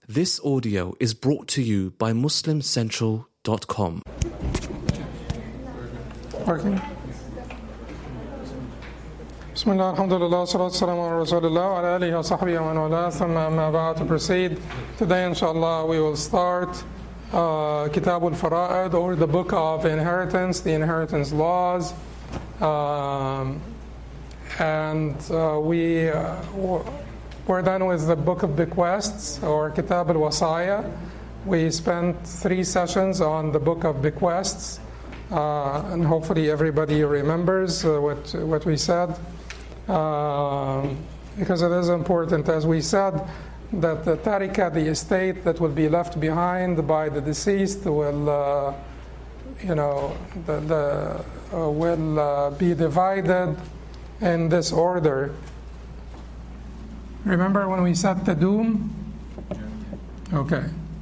This audio is brought to you by MuslimCentral.com. Working. Bismillah, alhamdulillah, salatu wassalamu ala rasulillah, wa ala alihi wa sahbihi wa man wala, thumma amma ba'd. To proceed, today inshallah we will start Kitab al-Fara'id, or the book of inheritance, the inheritance laws. We're done with the book of bequests, or Kitab al-Wasaya. We spent 3 sessions on the book of bequests, and hopefully everybody remembers what we said, because it is important, as we said, that the tarika, the estate that will be left behind by the deceased, will be divided in this order. Remember when we said tadum? Okay.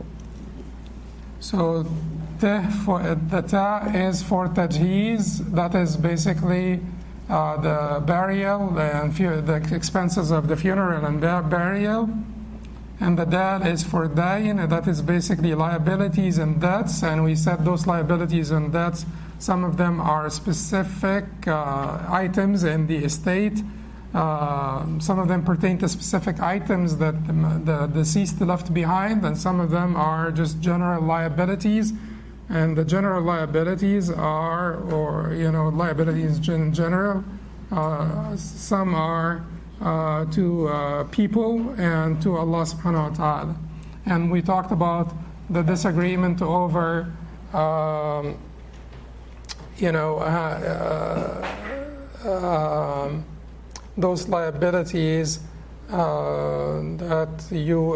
So the ta is for tajheez, that is basically the burial and the expenses of the funeral and burial. And the dal is for dayn, and that is basically liabilities and debts. And we said those liabilities and debts, some of them are specific items in the estate. Some of them pertain to specific items that the deceased left behind, and some of them are just general liabilities. And the general liabilities are, liabilities in general. Some are to people and to Allah subhanahu wa ta'ala. And we talked about the disagreement over, those liabilities that you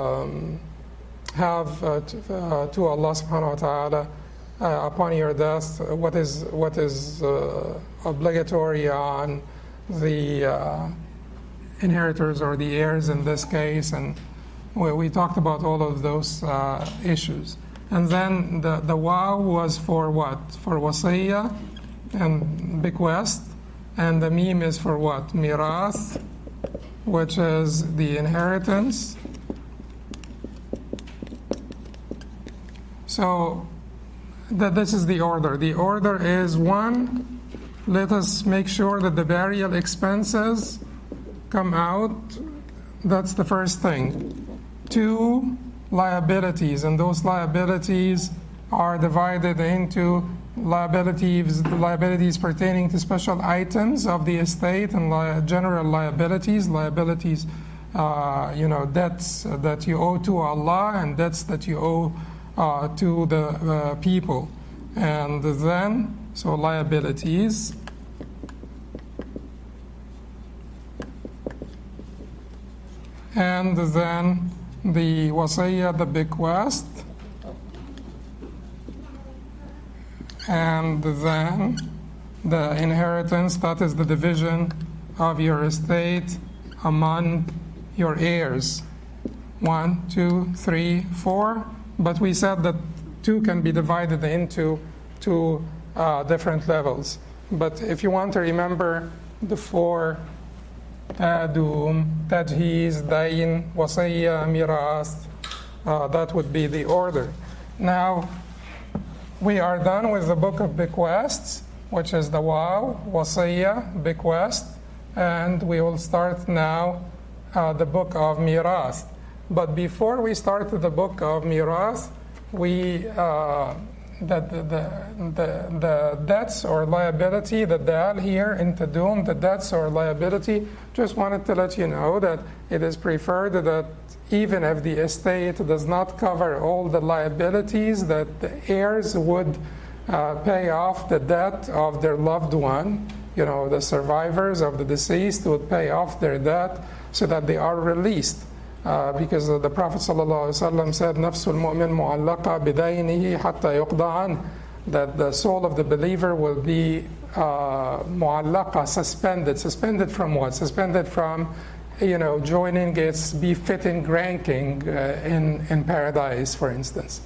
have to Allah subhanahu wa ta'ala upon your death. What is obligatory on the inheritors or the heirs in this case, and we talked about all of those issues. And then the waw was for what? For wasiyah and bequest. And the meme is for what? Mirath, which is the inheritance. So this is the order. The order is 1, let us make sure that the burial expenses come out. That's the first thing. 2, liabilities. And those liabilities are divided into liabilities pertaining to special items of the estate, and general liabilities, debts that you owe to Allah, and debts that you owe to the people. And then, so liabilities. And then the wasiyah, the bequest. And then the inheritance, that is the division of your estate among your heirs. 1, 2, 3, 4. But we said that 2 can be divided into 2 different levels. But if you want to remember the 4, tadum, tajheez, dayn, wasiyah, mirath, that would be the order. Now, we are done with the book of bequests, which is the waw, wasiyah, bequest, and we will start now the book of mirath. But before we start the book of mirath, the debts or liability, the dal here in tadum, the debts or liability, just wanted to let you know that it is preferred that even if the estate does not cover all the liabilities, that the heirs would pay off the debt of their loved one. The survivors of the deceased would pay off their debt so that they are released. Because the Prophet ﷺ said, "Nafsul mu'min mu'allaqa bidaynihi hatta yuqda'an," that the soul of the believer will be mu'allaqa, suspended from what? Suspended from joining its befitting ranking in paradise, for instance,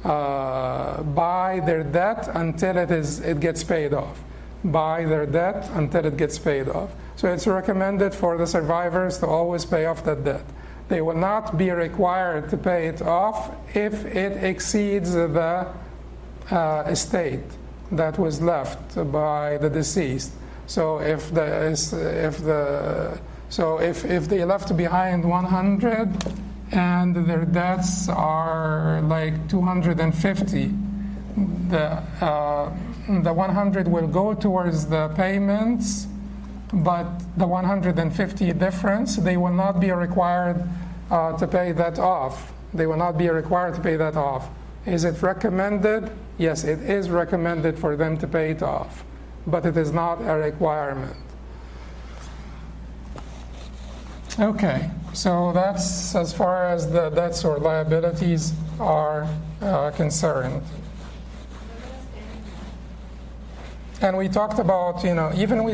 by their debt until it gets paid off. By their debt until it gets paid off. So it's recommended for the survivors to always pay off that debt. they will not be required to pay it off if it exceeds the estate that was left by the deceased. So if they left behind 100 and their debts are like 250, the 100 will go towards the payments, but the 150 difference, they will not be required to pay that off. They will not be required to pay that off. Is it recommended? Yes, it is recommended for them to pay it off, but it is not a requirement. Okay, so that's as far as the debts or liabilities are concerned. And we talked about, how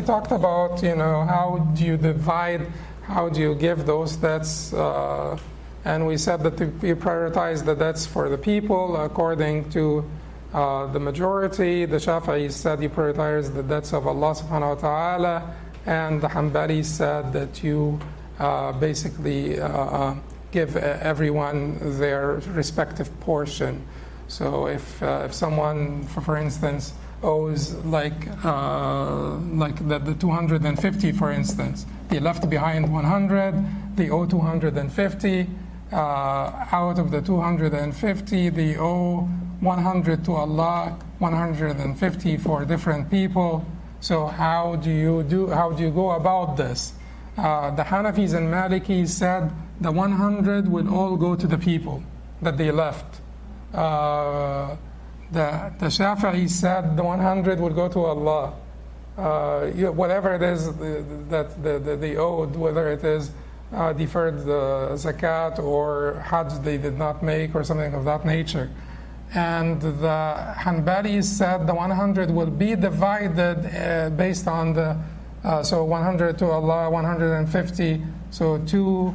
do you divide, how do you give those debts, and we said that we prioritize the debts for the people according to the majority. The Shafi'is said you prioritize the debts of Allah subhanahu wa ta'ala, and the Hanbalis said that you basically give everyone their respective portion. So if someone, for instance, owes like the 250, for instance, they left behind 100, they owe 250. Out of the 250, they owe 100 to Allah, 150 for different people. So how do you go about this? The Hanafis and Malikis said the 100 will all go to the people that they left. The Shafi'is said the 100 will go to Allah. Whatever it is that they owed, whether it is deferred zakat or hajj they did not make or something of that nature. And the Hanbalis said the 100 will be divided based on the so 100 to Allah, 150, so two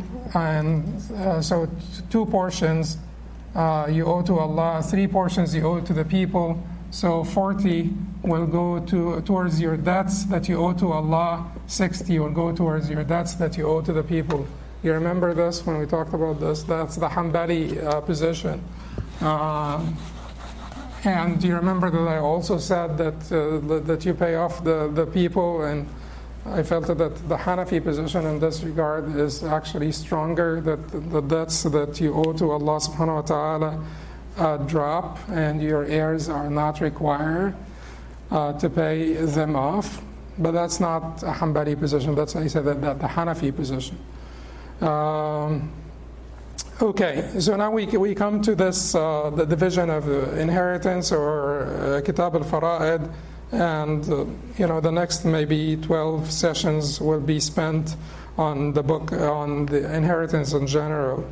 portions you owe to Allah, 3 portions you owe to the people, so 40 will go towards your debts that you owe to Allah, 60 will go towards your debts that you owe to the people. You remember this when we talked about this? That's the Hanbali position. And you remember that I also said that you pay off the people, and I felt that the Hanafi position in this regard is actually stronger, that the debts that you owe to Allah subhanahu wa ta'ala drop, and your heirs are not required to pay them off. But that's not a Hanbali position, that's, I said, that the Hanafi position. Okay, so now we come to this, the division of inheritance, or Kitab al-Fara'id, and the next maybe 12 sessions will be spent on the book, on the inheritance in general.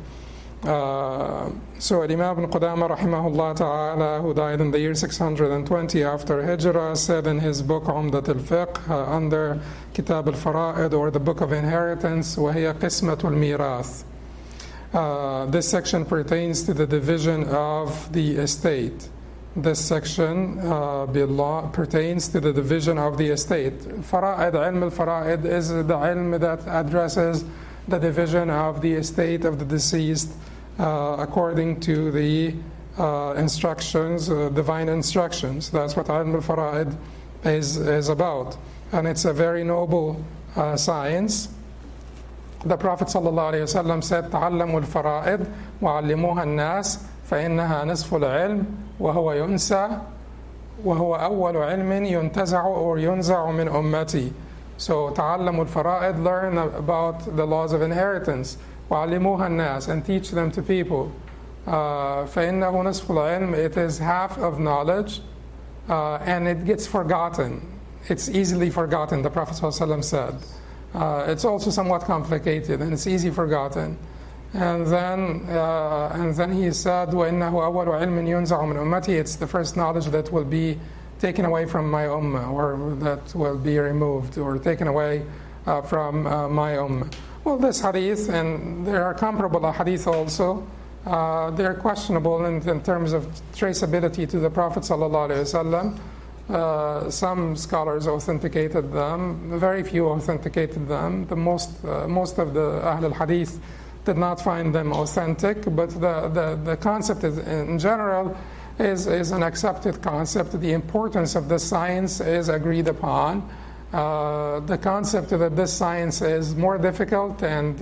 So Imam ibn Qudama rahimahullah ta'ala, who died in the year 620 after Hijrah, said in his book Umdat al-Fiqh, under Kitab al-Fara'id, or the book of inheritance, وَهِيَ قِسْمَةُ الْمِيرَاثِ. This section pertains to the division of the estate. This section pertains to the division of the estate. Fara'id, ilm al-Fara'id is the ilm that addresses the division of the estate of the deceased according to the instructions, divine instructions. That's what ilm al-Fara'id is about. And it's a very noble science. The Prophet ﷺ said, تعلموا الفرائض وعلموها الناس فإنها نصف العلم وهو ينسى وهو أول علم ينتزع or ينزع من أمتي. So تعلموا الفرائض, learn about the laws of inheritance. وعلموها الناس, and teach them to people. فإنه نصف العلم, it is half of knowledge, and it gets forgotten. It's easily forgotten, the Prophet ﷺ said. It's also somewhat complicated, and it's easy forgotten. And then he said, وَإِنَّهُ أَوَّلُ عِلْمٍ يُنْزَعُ مِنْ أُمَّتِي, it's the first knowledge that will be taken away from my ummah, or that will be removed or taken away from my ummah. Well, this hadith, and there are comparable hadith also, they're questionable in terms of traceability to the Prophet ﷺ. Some scholars authenticated them, very few authenticated them. The most of the Ahl al-Hadith did not find them authentic, but the concept is, in general is an accepted concept. The importance of this science is agreed upon. The concept that this science is more difficult and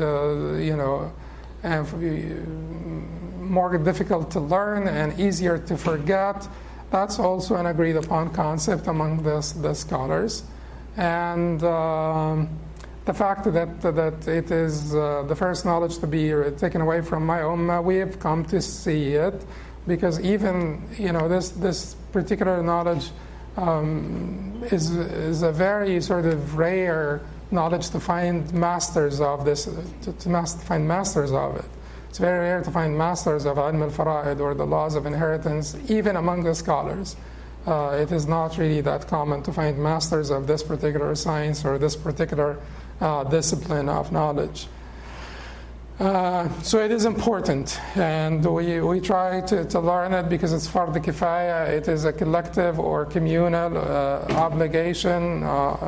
more difficult to learn and easier to forget, that's also an agreed upon concept among the scholars. And the fact that it is the first knowledge to be taken away from my ummah, we have come to see it, because even this particular knowledge is a very sort of rare knowledge to find masters of this, find masters of it. It's very rare to find masters of ilm al-fara'id, or the laws of inheritance, even among the scholars. It is not really that common to find masters of this particular science or this particular discipline of knowledge. So it is important, and we try to learn it because it's fard kifaya. It is a collective or communal obligation.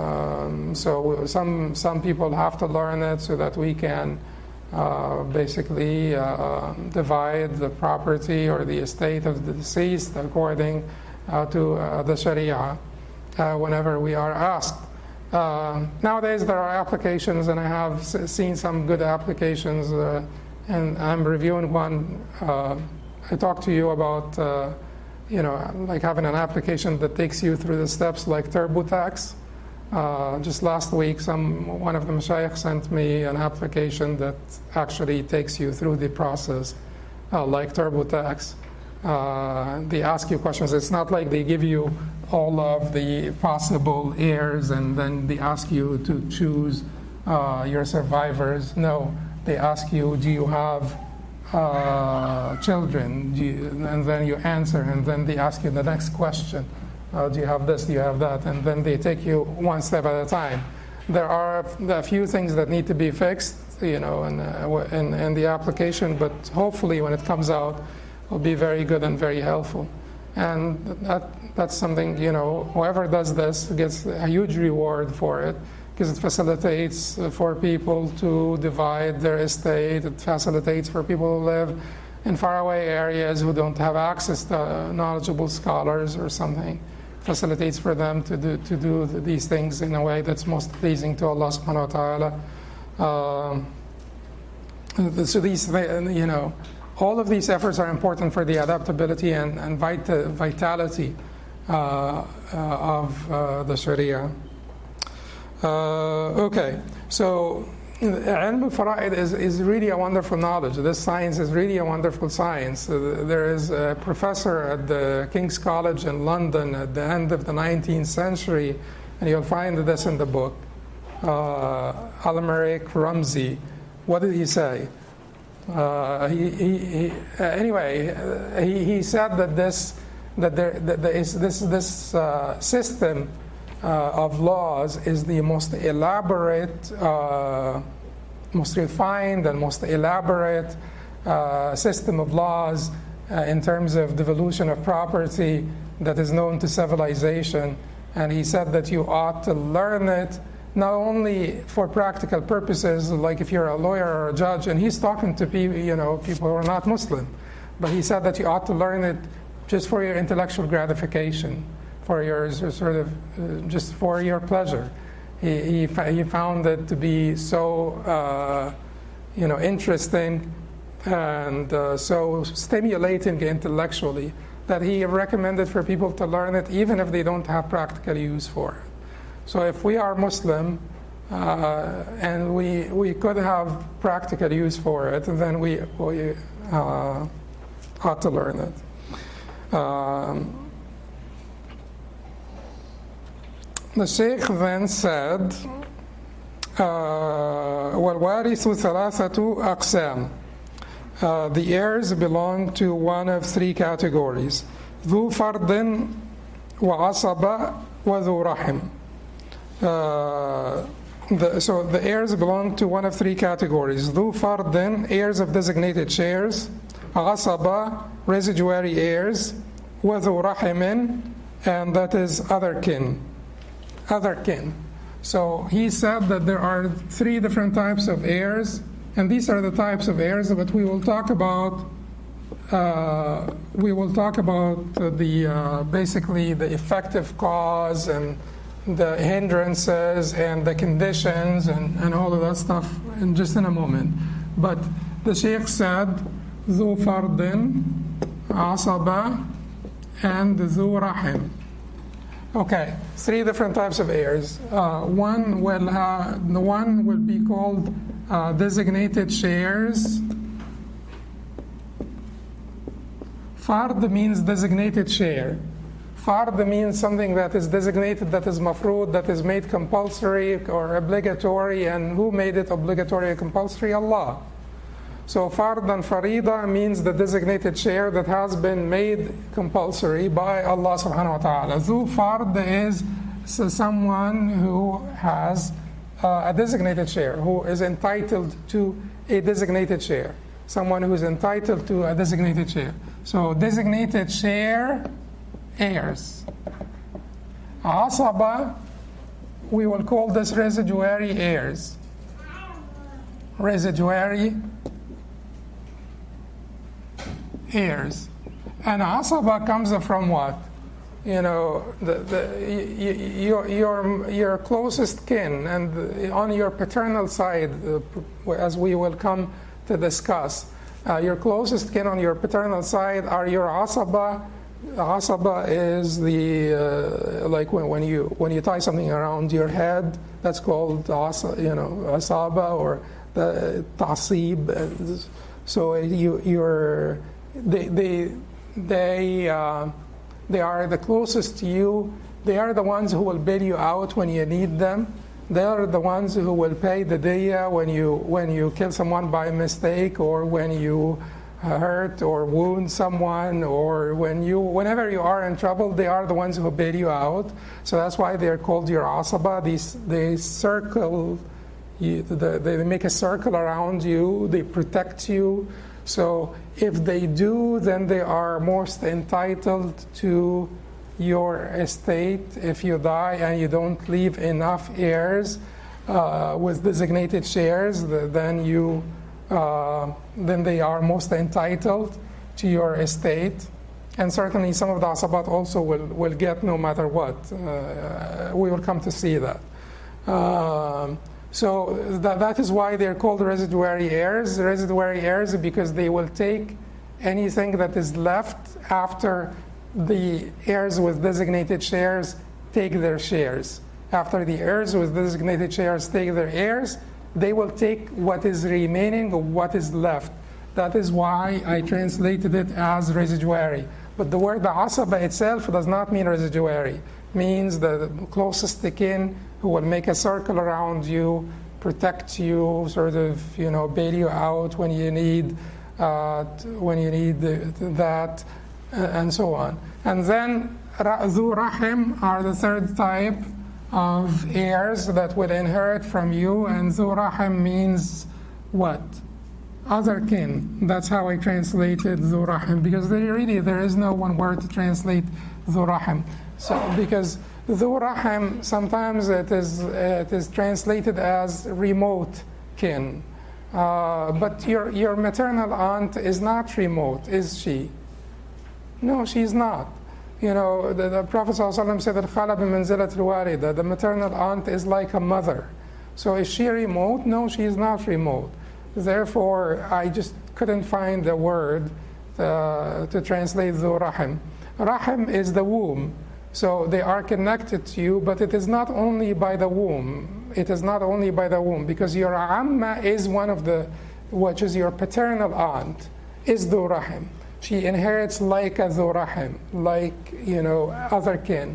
So some people have to learn it so that we can basically divide the property or the estate of the deceased according to the Sharia whenever we are asked. Nowadays there are applications, and I have seen some good applications, and I'm reviewing one. I talked to you about like having an application that takes you through the steps like TurboTax. Just last week one of the mashayikh sent me an application that actually takes you through the process like TurboTax. They ask you questions. It's not like they give you all of the possible heirs and then they ask you to choose your survivors. No, they ask you, do you have children? And then you answer, and then they ask you the next question. Do you have this? Do you have that? And then they take you one step at a time. There are a few things that need to be fixed, in the application, but hopefully when it comes out, will be very good and very helpful. And that's something, whoever does this gets a huge reward for it, because it facilitates for people to divide their estate. It facilitates for people who live in faraway areas who don't have access to knowledgeable scholars or something. Facilitates for them to do these things in a way that's most pleasing to Allah subhanahu wa ta'ala. So these, all of these efforts are important for the adaptability and vitality of the Sharia. Okay, so ilm al-fara'id is really a wonderful knowledge. This science is really a wonderful science. There is a professor at the King's College in London at the end of the 19th century, and you'll find this in the book, Al-Mariq Ramzi. What did he say? He said that this system of laws is the most elaborate, most refined and most elaborate system of laws in terms of devolution of property that is known to civilization. And he said that you ought to learn it not only for practical purposes, like if you're a lawyer or a judge, and he's talking to people, people who are not Muslim, but he said that you ought to learn it just for your intellectual gratification, for your sort of, just for your pleasure. He found it to be so, interesting and so stimulating intellectually that he recommended for people to learn it even if they don't have practical use for it. So if we are Muslim and we could have practical use for it, then we ought to learn it. The Sheikh then said, وَالْوَارِثُ ثَلَاثَةُ أَقْسَامٍ. The heirs belong to one of three categories: ذُو فَرْضٍ وَعَصَبَ وَذُو رَحِمٍ. So the heirs belong to one of three categories: ذُو فَرْضٍ, heirs of designated shares; عَصَبَ, residuary heirs; وَذُو رَحِمٍ, and that is other kin. Other kin. So he said that there are three different types of heirs, And these are the types of heirs, but we will talk about basically the effective cause and the hindrances and the conditions and all of that stuff in just in a moment. But the Sheikh said, ذو فرض عصبة and ذو رحم. Okay, 3 different types of heirs. One will be called designated shares. Fard means designated share. Fard means something that is designated, that is mafrood, that is made compulsory or obligatory. And who made it obligatory or compulsory? Allah. So fard and farida means the designated share that has been made compulsory by Allah subhanahu wa ta'ala. Zu fard is someone who has a designated share, who is entitled to a designated share. Someone who is entitled to a designated share. So designated share, heirs. Asaba, we will call this residuary heirs. Residuary heirs. And asaba comes from what? You know, your closest kin, and on your paternal side, as we will come to discuss, your closest kin on your paternal side are your asaba. Asaba is the like when you tie something around your head, that's called asaba or the ta'sib. So they are the closest to you. They are the ones who will bail you out when you need them. They are the ones who will pay the diya when you kill someone by mistake, or when you hurt or wound someone, or whenever you are in trouble. They are the ones who bail you out. So that's why they're called your asaba. They circle you, they make a circle around you. They protect you. So if they do, then they are most entitled to your estate. If you die and you don't leave enough heirs with designated shares, then they are most entitled to your estate. And certainly some of the asabat also will get no matter what. We will come to see that. So that is why they're called residuary heirs. Residuary heirs because they will take anything that is left after the heirs with designated shares take their shares. After the heirs with designated shares take their heirs, they will take what is remaining or what is left. That is why I translated it as residuary. But the word asaba itself does not mean residuary. It means the closest kin who will make a circle around you, protect you, sort of, bail you out when you need that, and so on. And then Zu Rahim are the third type of heirs that will inherit from you. And Zu Rahim means what? Other kin. That's how I translated Zu Rahim, because there is no one word to translate Zu Rahim. So because Zu Rahim, sometimes it is translated as remote kin. But your maternal aunt is not remote, is she? No, she's not. The Prophet ﷺ said that Khala bimanzilat al-walida, the maternal aunt is like a mother. So is she remote? No, she is not remote. Therefore, I just couldn't find the word to translate Zu Rahim. Rahim is the womb. So they are connected to you, but it is not only by the womb. It is not only by the womb, because your amma is one of which is your paternal aunt, is Zu Rahim. She inherits like a Zu Rahim, like, other kin.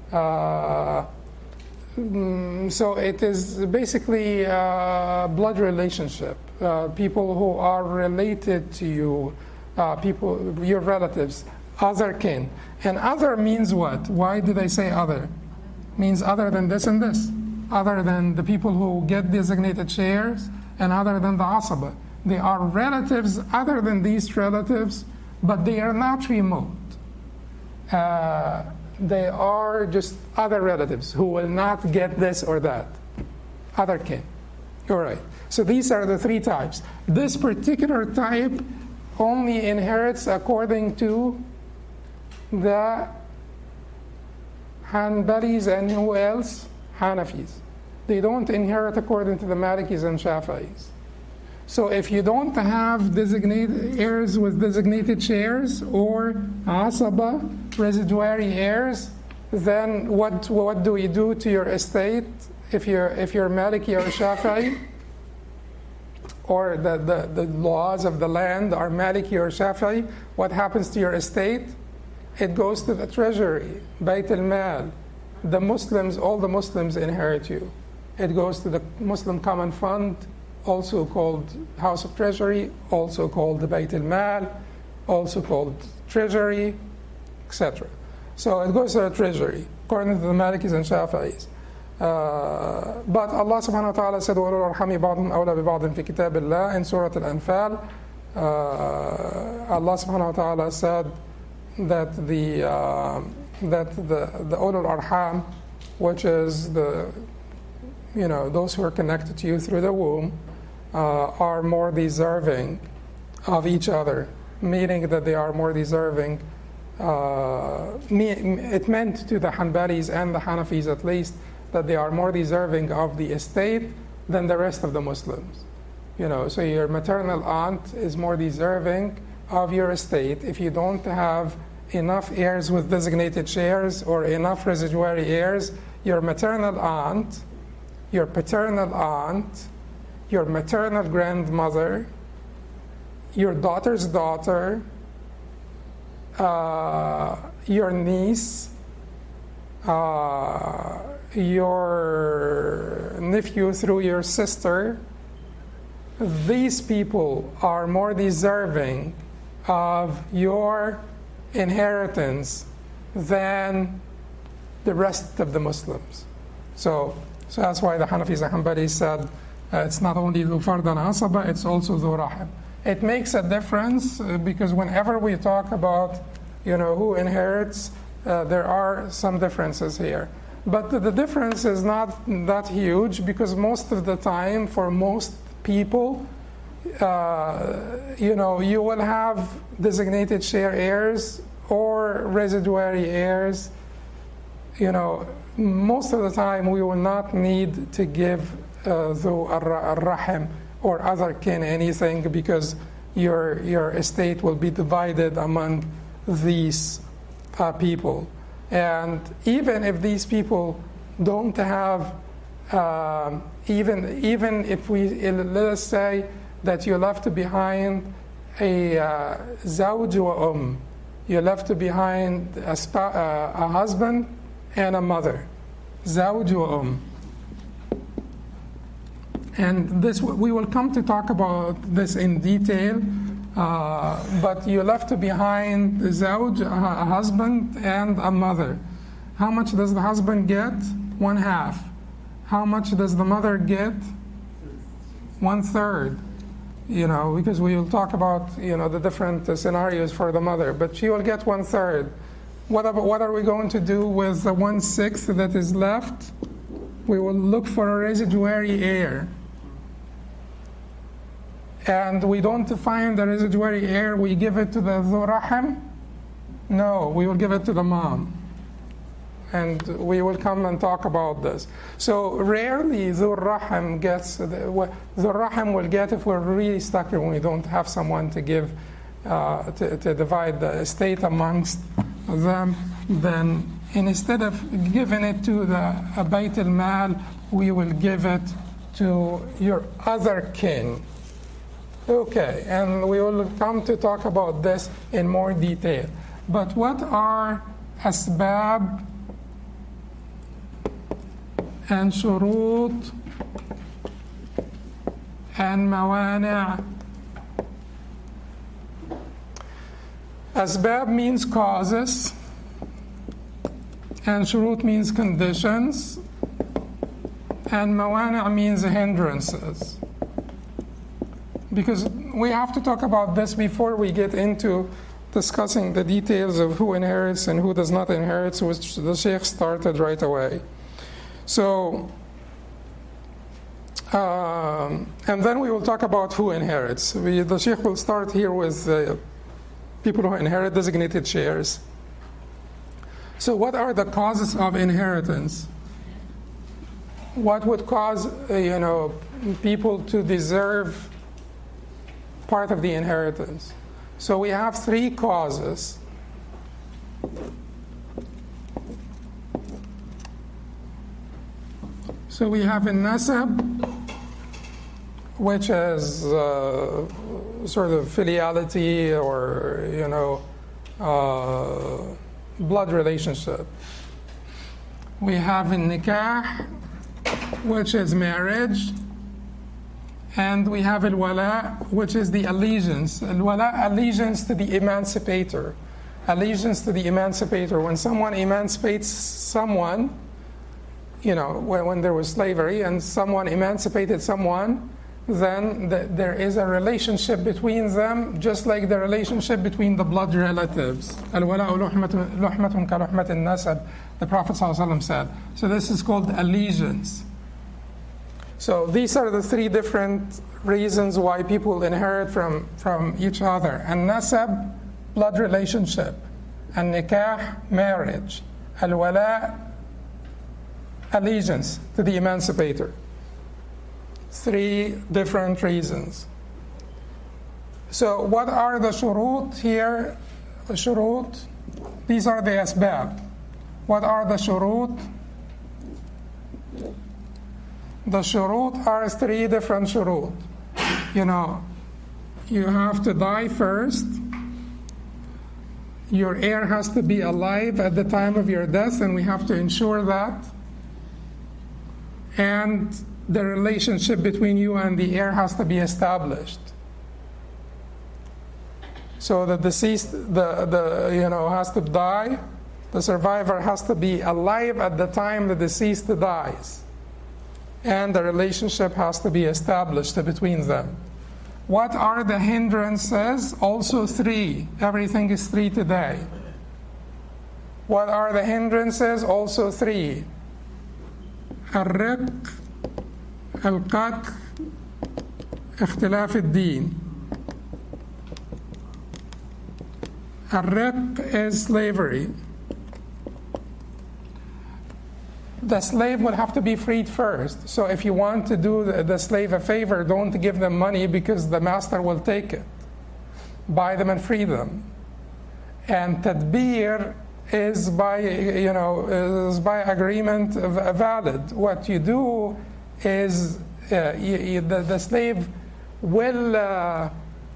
So it is basically a blood relationship. People who are related to you, your relatives, other kin. And other means what? Why did I say other? Means other than this and this. Other than the people who get designated shares, and other than the asaba. They are relatives other than these relatives, but they are not remote. They are just other relatives who will not get this or that. Other kin. All right. So these are the three types. This particular type only inherits according to the Hanbalis and who else? Hanafis. They don't inherit according to the Malikis and Shafi'is. So if you don't have designated heirs with designated shares or asaba, residuary heirs, then what do we do to your estate if you're Maliki or Shafi'i? Or the laws of the land are Maliki or Shafi'i? What happens to your estate? It goes to the treasury, Bayt al-Mal. The Muslims, all the Muslims inherit you. It goes to the Muslim Common Fund, also called House of Treasury, also called the Bayt al-Mal, also called Treasury, etc. So it goes to the Treasury, according to the Malikis and Shafi'is. But Allah subhanahu wa ta'ala said, وَأُولُو الْأَرْحَامِ بَعْضُهُمْ أَوْلَى بِبَعْضٍ فِي كِتَابِ اللَّهِ in Surah Al-Anfal. Allah subhanahu wa ta'ala said that the ulul arham, which is those who are connected to you through the womb, are more deserving of each other, meaning that they are more deserving. It meant to the Hanbalis and the Hanafis at least that they are more deserving of the estate than the rest of the Muslims. So your maternal aunt is more deserving of your estate if you don't have enough heirs with designated shares or enough residuary heirs. Your maternal aunt, your paternal aunt, your maternal grandmother, your daughter's daughter, your niece, your nephew through your sister, these people are more deserving of your inheritance than the rest of the Muslims. So that's why the Hanafis and Hanbalis said it's not only Dhu Fard and Asaba, it's also Dhu Rahim. It makes a difference because whenever we talk about who inherits, there are some differences here. But the difference is not that huge because most of the time, for most people, you will have designated share heirs or residuary heirs. Most of the time we will not need to give Dhu Ar-Rahim or other kin anything because your estate will be divided among these people. And even if these people don't have, even if let us say that you left behind a zawj wa you left behind a husband and a mother, zawj wa And this, we will come to talk about this in detail, but you left behind the zawj, a husband and a mother. How much does the husband get? 1/2. How much does the mother get? 1/3. Because we will talk about the different scenarios for the mother, but she will get 1/3. What are we going to do with the 1/6 that is left? We will look for a residuary heir. And we don't find the residuary heir, we give it to the Dhu Rahim? No, we will give it to the mom. And we will come and talk about this. So rarely Dhu Rahim gets, Dhu Rahim will get if we're really stuck here when we don't have someone to give, to divide the estate amongst them. Then instead of giving it to the Bayt al-Mal, we will give it to your other kin. Okay, and we will come to talk about this in more detail. But what are asbab and shurut and mawani'? Asbab means causes, and shurut means conditions, and mawani' means hindrances. Because we have to talk about this before we get into discussing the details of who inherits and who does not inherit, which the Sheikh started right away. So, And then we will talk about who inherits. The Sheikh will start here with people who inherit designated shares. So what are the causes of inheritance? What would cause people to deserve part of the inheritance? So we have three causes. So we have a nasab, which is sort of filiality or blood relationship. We have a nikah, which is marriage, and we have al-wala, which is the allegiance. Al-wala, allegiance to the emancipator. Allegiance to the emancipator. When someone emancipates someone, when there was slavery and someone emancipated someone, then there is a relationship between them, just like the relationship between the blood relatives. Al-wala'u luhmatun ka luhmatin nasab, the Prophet ﷺ said. So this is called allegiance. So these are the three different reasons why people inherit from each other. An-nasab, blood relationship. An-nikah, marriage. Al-wala', allegiance to the emancipator. Three different reasons. So what are the shurut here? The shurut, these are the asbab. What are the shurut? The shurut are three different shurut. You have to die first. Your heir has to be alive at the time of your death, and we have to ensure that. And the relationship between you and the heir has to be established. So the deceased, has to die. The survivor has to be alive at the time the deceased dies, and the relationship has to be established between them. What are the hindrances? Also three. Everything is three today. What are the hindrances? Also three. الرق القتل اختلاف الدين. الرق is slavery. The slave will have to be freed first. So if you want to do the slave a favor, don't give them money because the master will take it. Buy them and free them. And tadbir is by agreement valid. What you do is the slave will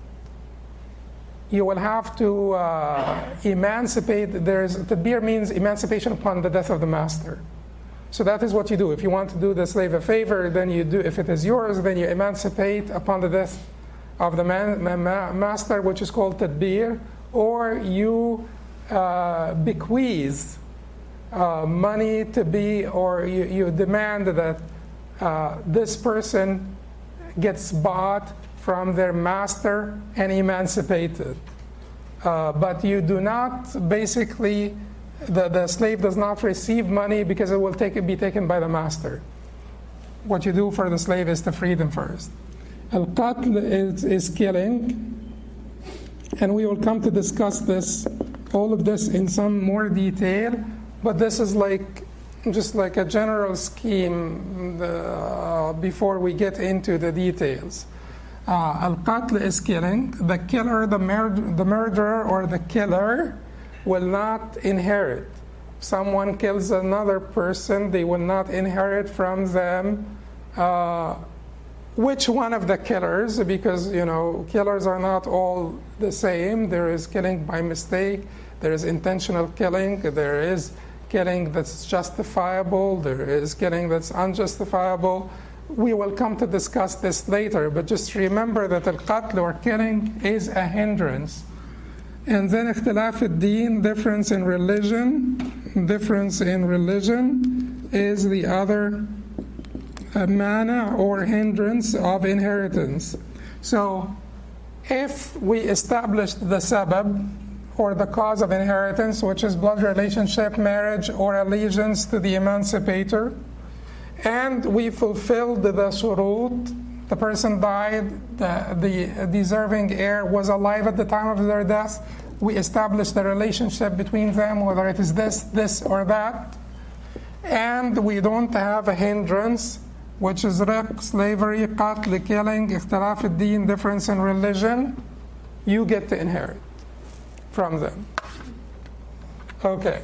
you will have to emancipate. Tadbir means emancipation upon the death of the master. So that is what you do. If you want to do the slave a favor, then you do. If it is yours, then you emancipate upon the death of the master, which is called tadbir, or you bequeath money to be, or you demand that this person gets bought from their master and emancipated. But you do not basically, the slave does not receive money because it will be taken by the master. What you do for the slave is to free them first. Al-qatl is killing, and we will come to discuss all of this in some more detail, but this is just like a general scheme before we get into the details. Al-qatl is killing. The killer, the murderer or the killer will not inherit. If someone kills another person, they will not inherit from them. Which one of the killers? Because killers are not all the same. There is killing by mistake. There is intentional killing. There is killing that's justifiable. There is killing that's unjustifiable. We will come to discuss this later, but just remember that al-qatl or killing is a hindrance. And then ikhtilaf ad-din, difference in religion. Difference in religion is the other mana or hindrance of inheritance. So if we establish the sabab, or the cause of inheritance, which is blood relationship, marriage, or allegiance to the emancipator, and we fulfilled the shurut. The person died, the deserving heir was alive at the time of their death. We established the relationship between them, whether it is this or that. And we don't have a hindrance, which is riq, slavery, qatl, killing, ikhtilaf ad-din, difference in religion. You get to inherit from them. Okay.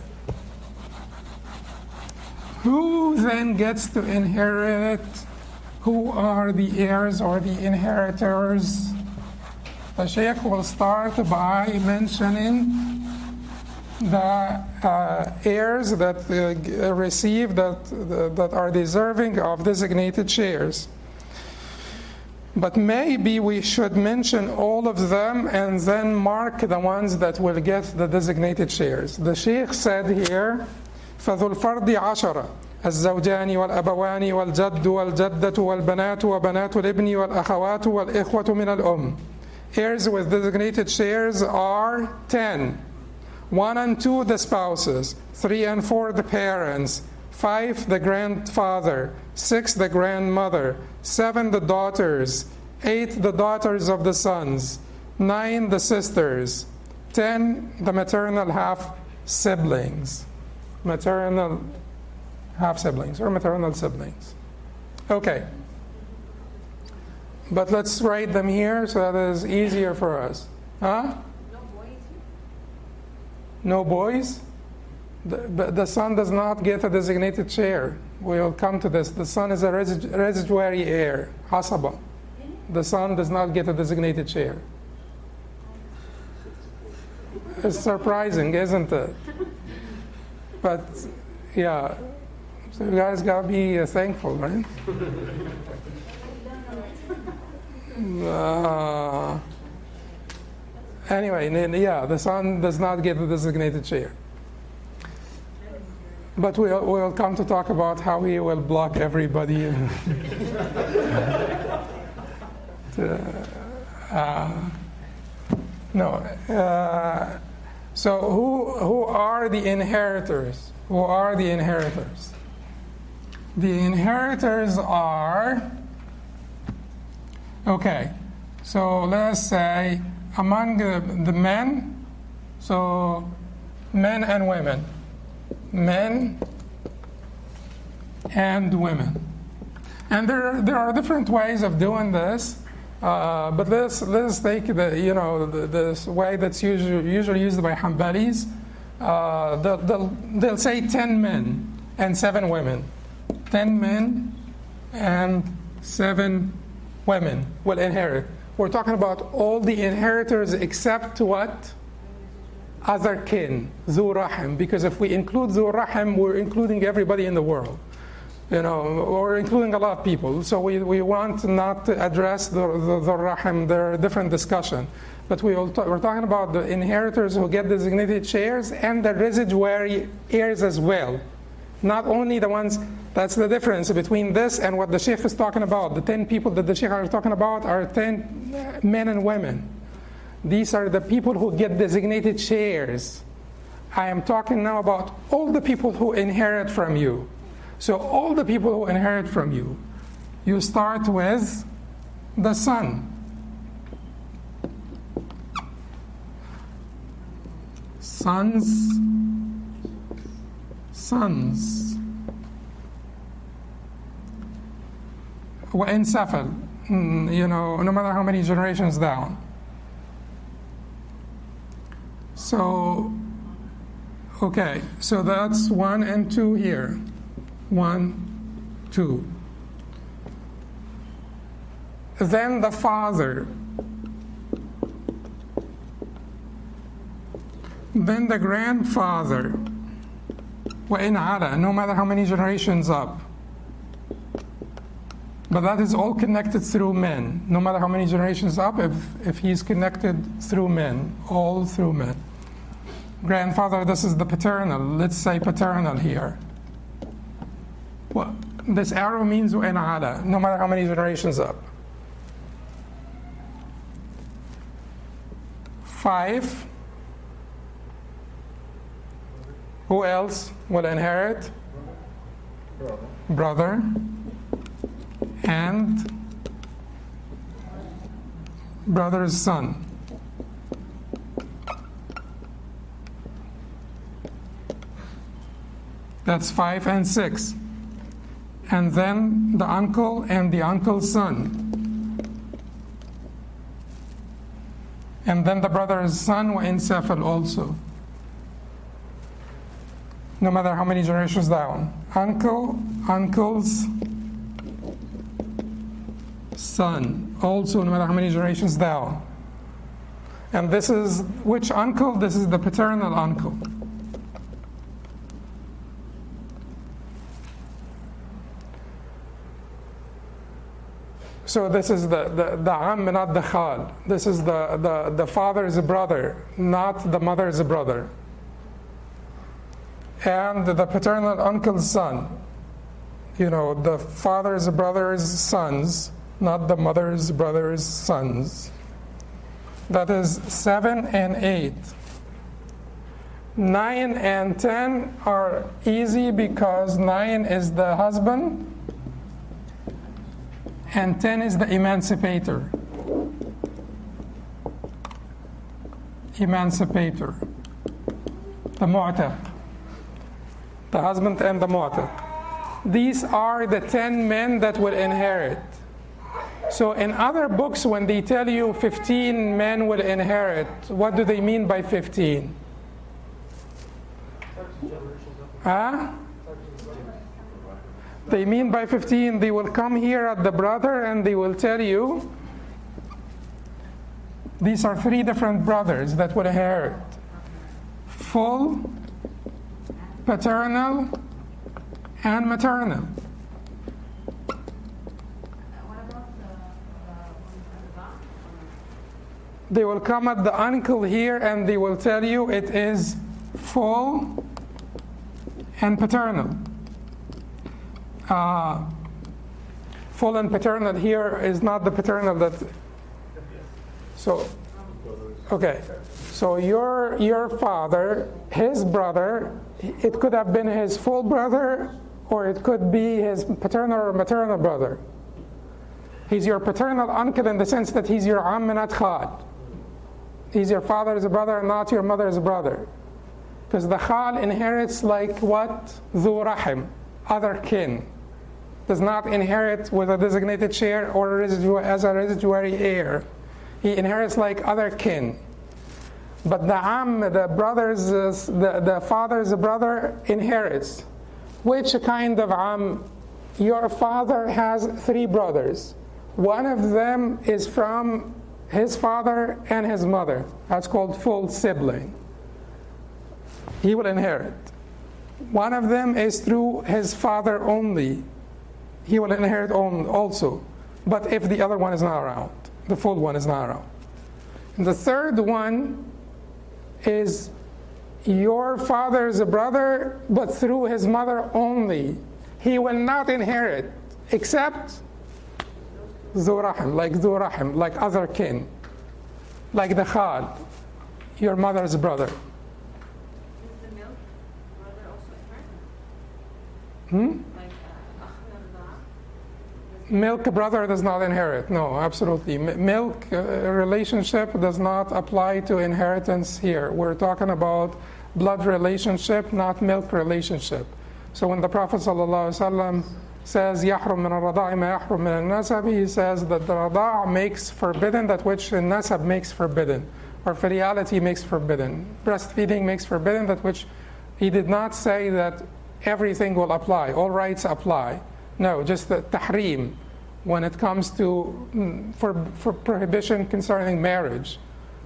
Who then gets to inherit? Who are the heirs or the inheritors? The Shaykh will start by mentioning the heirs that receive, that are deserving of designated shares. But maybe we should mention all of them and then mark the ones that will get the designated shares. The Shaykh said here, فَذُو الْفَرْضِ عَشَرَةً الزوجان والأبوان والجد والجدة والبنات وبنات الابن والأخوات والإخوة من الأم. Heirs with designated shares are 10. 1 and 2 the spouses, 3 and 4 the parents, 5 the grandfather, 6 the grandmother, 7 the daughters, 8 the daughters of the sons, 9 the sisters, 10 the maternal half siblings. Maternal half siblings or maternal siblings. Okay. But let's write them here so that it is easier for us. Huh? No boys? No boys? The son does not get a designated share. We'll come to this. The son is a residuary heir, asaba. The son does not get a designated share. It's surprising, isn't it? But, yeah. So you guys gotta be thankful, right? Anyway, yeah, the son does not get the designated share. But we'll come to talk about how he will block everybody. So who are the inheritors? Who are the inheritors? The inheritors are, okay, so let's say among the men, so men and women. Men and women. And there are different ways of doing this, but let's take this way that's usually used by Hanbalis. They'll say 10 men and 7 women. 10 men and 7 women will inherit. We're talking about all the inheritors except what? Other kin, Zu Rahim. Because if we include Zu Rahim, we're including everybody in the world. We're including a lot of people. So we want not to address the Rahim, they're a different discussion. But we're talking about the inheritors who get designated shares and the residuary heirs as well. Not only the ones, that's the difference between this and what the Sheikh is talking about. The 10 people that the Sheikh are talking about are 10 men and women. These are the people who get designated shares. I am talking now about all the people who inherit from you. So all the people who inherit from you, you start with the son. Sons. وإن سفل, no matter how many generations down. So, okay, so that's 1 and 2 here. 1, 2. Then the father. Then the grandfather. وَإِنْ عَلَى, no matter how many generations up. But that is all connected through men. No matter how many generations up, if he's connected through men, all through men. Grandfather, this is the paternal. Let's say paternal here. Well, this arrow means وَإِنْ عَلَى, no matter how many generations up. 5. Who else will inherit? brother, and brother's son. That's 5 and 6. And then the uncle and the uncle's son. And then the brother's son wa insafal also. No matter how many generations down. Uncle, uncle's son. Also, no matter how many generations down. And this is which uncle? This is the paternal uncle. So this is the am, not the khal. This is the father's brother, not the mother's brother. And the paternal uncle's son. You know, the father's brother's sons, not the mother's brother's sons. That is 7 and 8. 9 and 10 are easy because 9 is the husband and 10 is the emancipator. Emancipator. The mu'taq. The husband and the mu'taq. These are the 10 men that will inherit. So in other books, when they tell you 15 men will inherit, what do they mean by 15? Huh? They mean by 15, they will come here at the brother and they will tell you these are 3 different brothers that will inherit. Full, paternal, and maternal. They will come at the uncle here and they will tell you it is full and paternal. Full and paternal here is not the paternal that. So, okay. So your father, his brother, it could have been his full brother, or it could be his paternal or maternal brother. He's your paternal uncle in the sense that he's your am, not khal. He's your father's brother, not your mother's brother. Because the khal inherits like what? Dhu rahim, other kin. Does not inherit with a designated share or as a residuary heir. He inherits like other kin. But the am, the brother's, the father's brother inherits. Which kind of am? Your father has 3 brothers. One of them is from his father and his mother. That's called full sibling. He will inherit. One of them is through his father only. He will inherit also. But if the other one is not around, the full one is not around. And the third one is your father's brother, but through his mother only. He will not inherit except Dhu Rahim, like other kin, like the khal, your mother's brother. Does the milk brother also inherit? Milk brother does not inherit. No, absolutely. Milk relationship does not apply to inheritance here. We're talking about blood relationship, not milk relationship. So when the Prophet ﷺ says يحرم من الرضاع ما يحرم من النسب, he says that the rada' makes forbidden that which the nasab makes forbidden, or filiality makes forbidden. Breastfeeding makes forbidden that which he did not say that everything will apply, all rights apply. No, just the tahrim when it comes to for prohibition concerning marriage,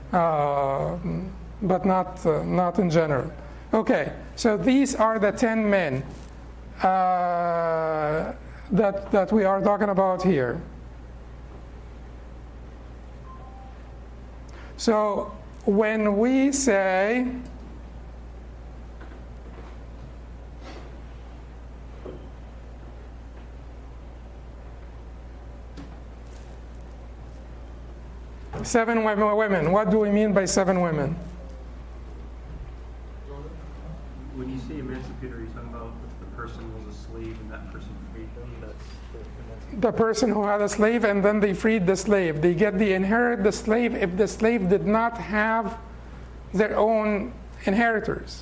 but not in general. Okay, so these are the 10 men that we are talking about here. So when we say seven women, what do we mean by 7 women? When you say emancipator, are you talking about if the person was a slave and that person freed them? That's the emancipator. The person who had a slave and then they freed the slave. They get the inherit the slave if the slave did not have their own inheritors.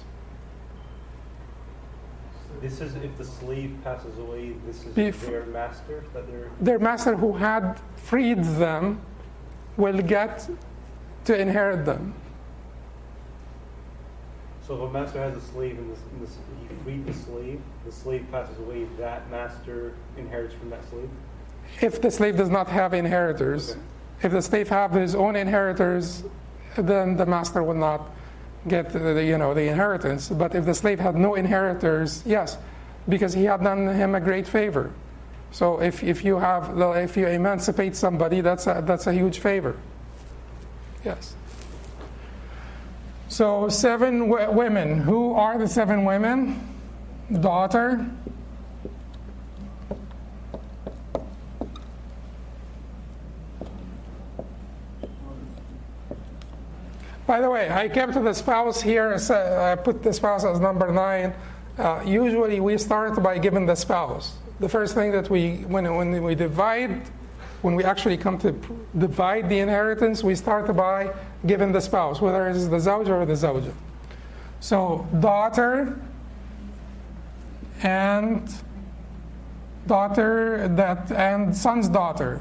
This is if the slave passes away, this is their master that they're... Their master who had freed them will get to inherit them. So if a master has a slave and he freed the slave passes away, that master inherits from that slave? If the slave does not have inheritors, Okay. if the slave have his own inheritors, then the master will not get the inheritance. But if the slave had no inheritors, yes, because he had done him a great favor. So if you emancipate somebody, that's a huge favor. Yes. So 7 women. Who are the 7 women? Daughter. By the way, I kept the spouse here. I put the spouse as number 9. Usually we start by giving the spouse. The first thing that when we actually come to divide the inheritance, we start by giving the spouse, whether it's the zawja or the zawja. So daughter and son's daughter.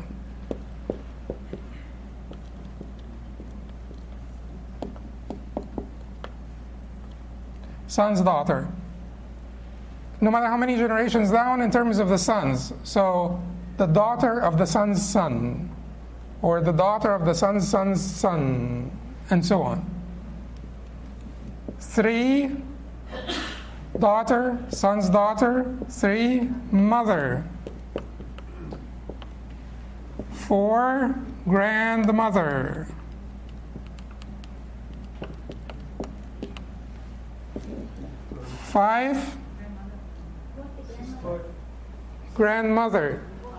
Son's daughter. No matter how many generations down in terms of the sons. So the daughter of the son's son, or the daughter of the son's son's son, and so on. 3, daughter, son's daughter. 3, mother. 4, grandmother. 5, grandmother.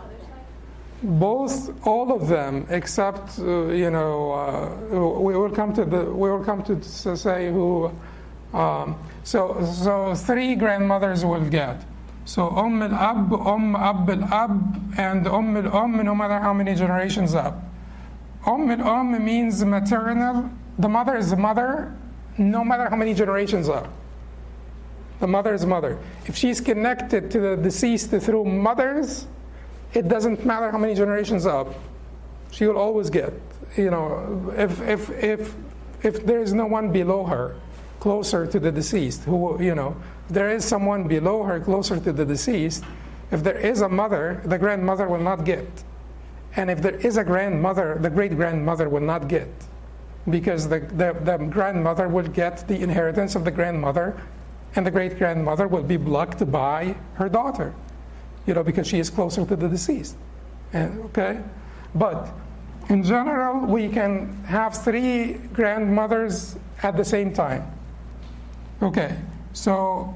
All of them, except we will come to say who. So 3 grandmothers will get. So al-Ab, Ab al-Ab, and al-Umm, no matter how many generations up. al-Umm means maternal. The mother is the mother, no matter how many generations up. The mother is mother. If she's connected to the deceased through mothers, it doesn't matter how many generations up. She will always get. If there is no one below her, closer to the deceased, there is someone below her closer to the deceased. If there is a mother, the grandmother will not get. And if there is a grandmother, the great-grandmother will not get. Because the grandmother will get the inheritance of the grandmother, and the great-grandmother will be blocked by her daughter, because she is closer to the deceased. Okay? But in general, we can have 3 grandmothers at the same time. Okay, so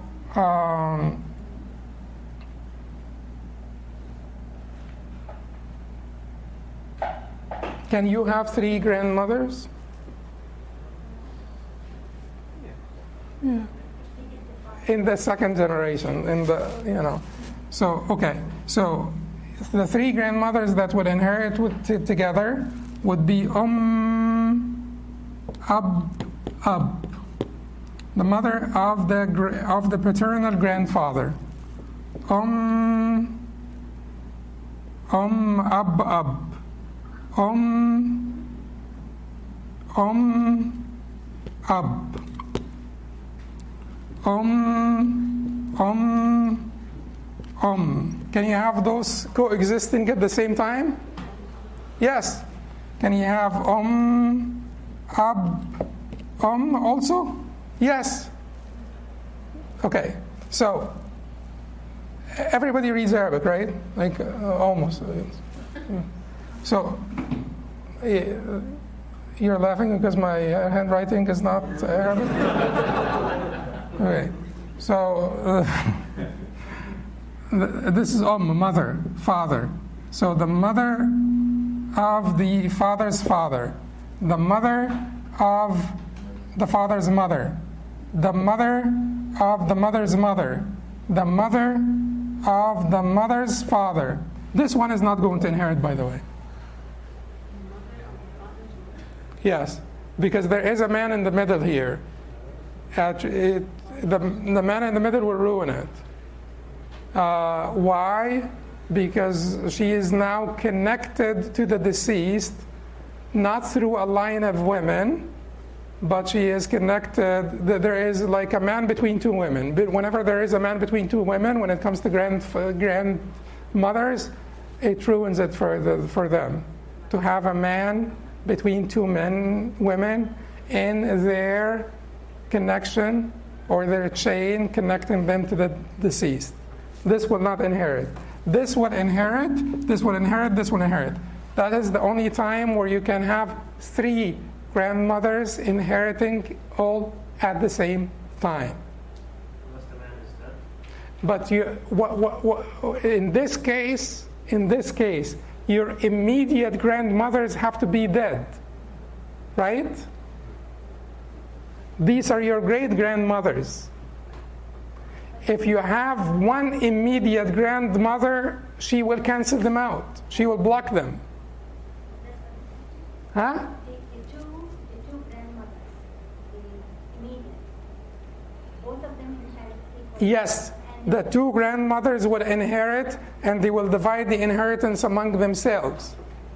can you have 3 grandmothers? Yeah. In the second generation, So, okay. So the 3 grandmothers that would inherit together would be Ab. The mother of the paternal grandfather. Ab. Ab. Can you have those coexisting at the same time? Yes. Can you have Ab, also? Yes. Okay. So everybody reads Arabic, right? Like almost. So you're laughing because my handwriting is not Arabic? Okay. So this is mother, father. So the mother of the father's father, the mother of the father's mother, the mother of the mother's mother, the mother of the mother's father. This one is not going to inherit, by the way. Yes, because there is a man in the middle here. The man in the middle will ruin it. Why? Because she is now connected to the deceased, not through a line of women, but she is connected. There is like a man between two women. But whenever there is a man between two women, when it comes to grandmothers, it ruins it for them. To have a man between two women in their connection or their chain connecting them to the deceased. This will not inherit. This will inherit, this will inherit, this will inherit. That is the only time where you can have 3 grandmothers inheriting all at the same time. Unless the man is dead. But in this case, your immediate grandmothers have to be dead, right? These are your great-grandmothers. If you have one immediate grandmother, she will cancel them out. She will block them. Huh? The two grandmothers, the immediate, both of them inherit equally. Yes, the 2 grandmothers will inherit, and they will divide the inheritance among themselves.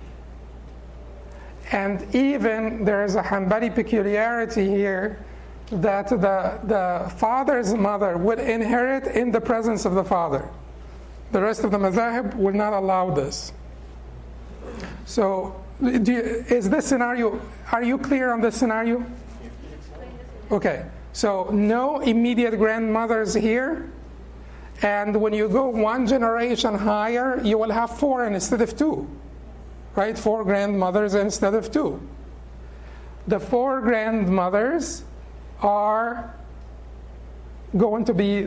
And even there is a Hanbali peculiarity here that the father's mother would inherit in the presence of the father. The rest of the madhahib will not allow this. So, is this scenario, are you clear on this scenario? Okay, so no immediate grandmothers here. And when you go one generation higher, you will have 4 instead of 2. Right? 4 grandmothers instead of 2. The 4 grandmothers are going to be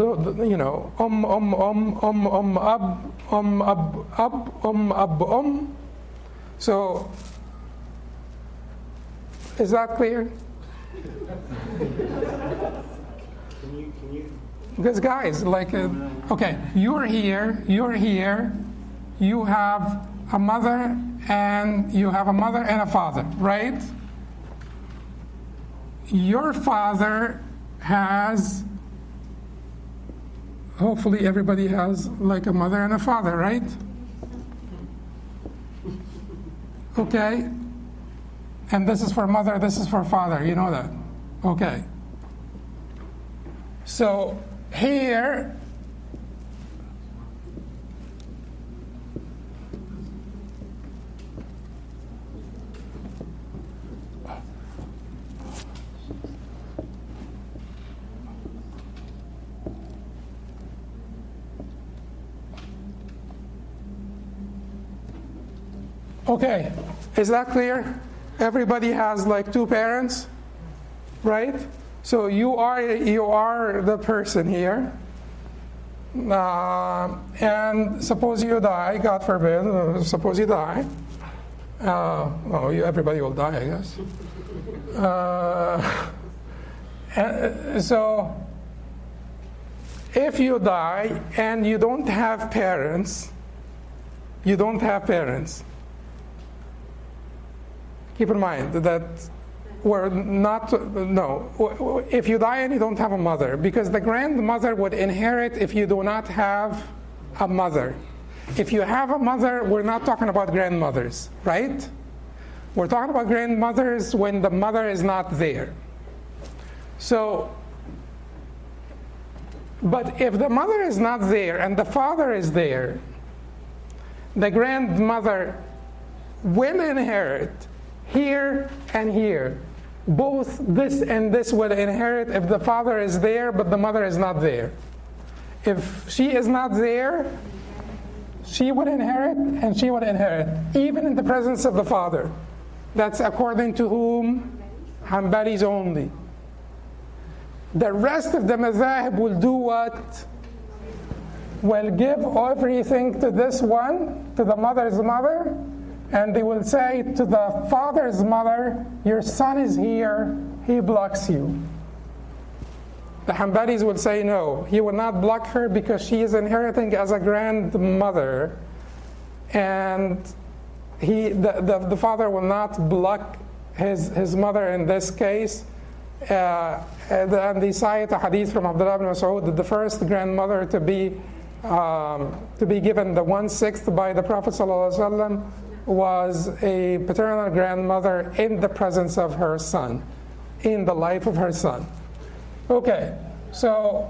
ab. So is that clear? Can you Because guys, okay, you're here, you have a mother and a father, right? Your father has, hopefully everybody has like a mother and a father, right? Okay? And this is for mother, this is for father, you know that. Okay. So here, okay, is that clear? Everybody has like 2 parents, right? So you are the person here, and suppose you die, God forbid. Suppose you die. Everybody will die, I guess. So if you die and you don't have parents, keep in mind that if you die and you don't have a mother, because the grandmother would inherit if you do not have a mother. If you have a mother, we're not talking about grandmothers, right? We're talking about grandmothers when the mother is not there. So, but if the mother is not there and the father is there, the grandmother will inherit here and here. Both this and this will inherit if the father is there but the mother is not there. If she is not there, she would inherit and she would inherit, even in the presence of the father. That's according to whom? Hanbalis only. The rest of the madhahib will do what? Will give everything to this one, to the mother's mother, and they will say to the father's mother, your son is here, he blocks you. The Hanbalis will say no. He will not block her because she is inheriting as a grandmother, and the father will not block his mother in this case. And they cite a hadith from Abdullah ibn Mas'ud that the first grandmother to be given the 1/6 by the Prophet ﷺ was a paternal grandmother in the presence of her son, in the life of her son. Okay, so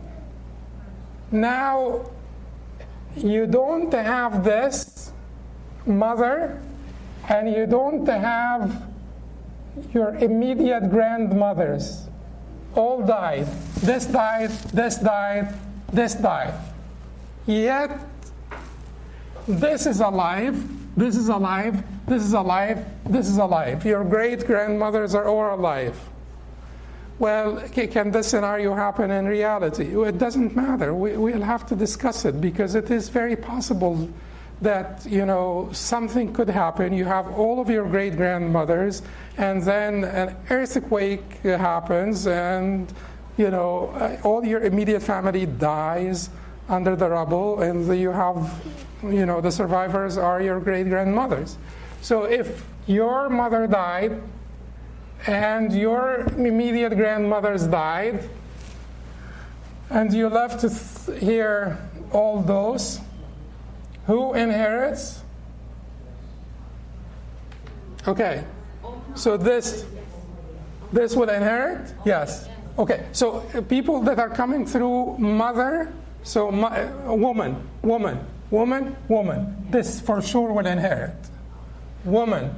now you don't have this mother, and you don't have your immediate grandmothers. All died. This died, this died, this died. Yet, this is alive, this is alive, this is alive, this is alive. Your great-grandmothers are all alive. Well, can this scenario happen in reality? It doesn't matter. We'll have to discuss it because it is very possible that, something could happen. You have all of your great-grandmothers, and then an earthquake happens, and, all your immediate family dies under the rubble, and you have, the survivors are your great-grandmothers. So if your mother died, and your immediate grandmothers died, and you left here all those, who inherits? Okay, so this will inherit? Yes. Okay, so people that are coming through mother, so woman, this for sure will inherit. Woman.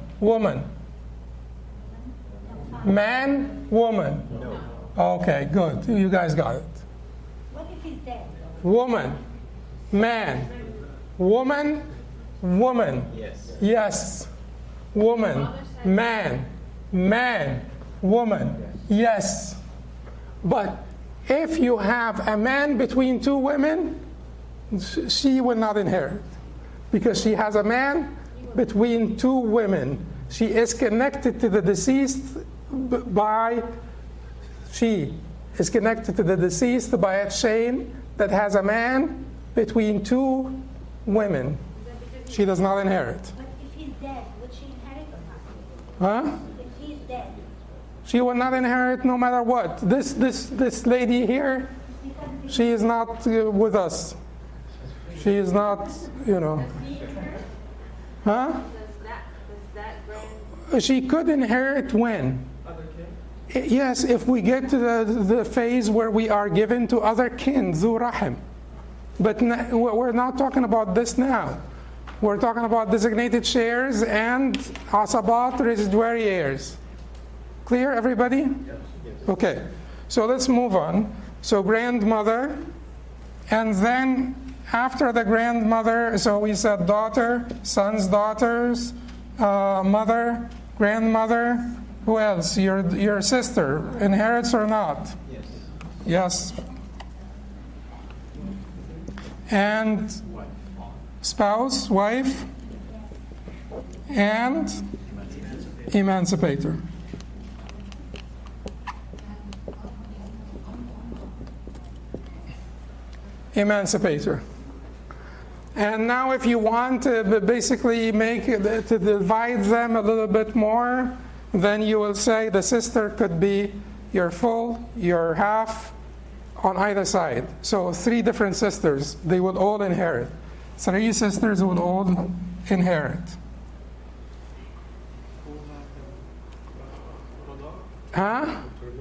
Man, woman. No. Okay, good. You guys got it. What if he's dead? Woman, man, woman. Yes. Woman, man, woman. Yes. But if you have a man between two women, she will not inherit because she has a man between two women. She is connected to the deceased by a chain that has a man between two women. She does not inherit. But if he's dead, would she inherit or not? Huh? If he's dead. She will not inherit no matter what. This lady here, she is not with us. She is not, Huh? She could inherit when? Yes, if we get to the phase where we are given to other kin, ذو رحم. But we're not talking about this now. We're talking about designated shares and asabat, residuary heirs. Clear, everybody? Yes. Okay, so let's move on. So grandmother, and then after the grandmother, so we said daughter, sons, daughters, mother, grandmother. Who else? Your sister inherits or not? Yes. And spouse, wife, and emancipator. Emancipator. And now if you want to basically to divide them a little bit more, then you will say the sister could be your full, your half, on either side. So 3 different sisters, they would all inherit. 3 sisters would all inherit. Huh?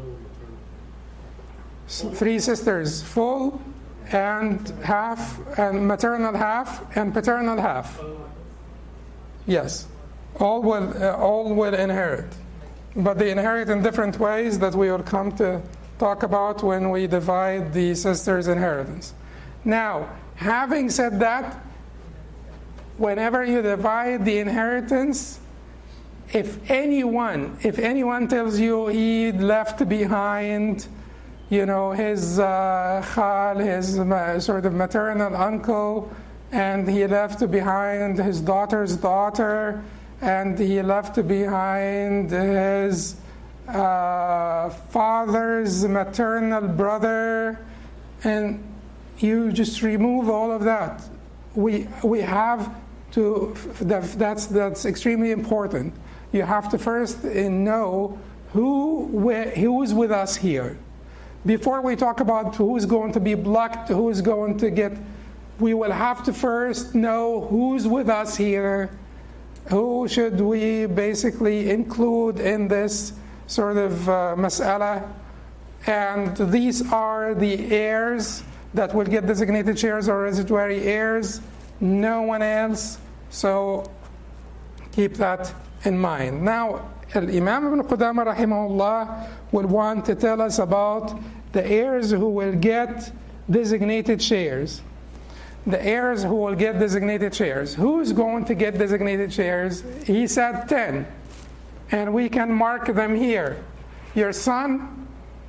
3 sisters, full and half, and maternal half, and paternal half. Yes, all will inherit. But they inherit in different ways that we will come to talk about when we divide the sisters' inheritance. Now, having said that, whenever you divide the inheritance, if anyone tells you he left behind, his khal, his sort of maternal uncle, and he left behind his daughter's daughter, and he left behind his father's maternal brother, and you just remove all of that. We have to, that's extremely important. You have to first know who's with us here. Before we talk about who's going to be blocked, who's going to get, we will have to first know who's with us here, who should we basically include in this sort of mas'ala. And these are the heirs that will get designated shares or residuary heirs, no one else. So keep that in mind. Now, Imam Ibn Qudamah rahimahullah will want to tell us about the heirs who will get designated shares. The heirs who will get designated shares. Who's going to get designated shares? He said 10. And we can mark them here. Your son?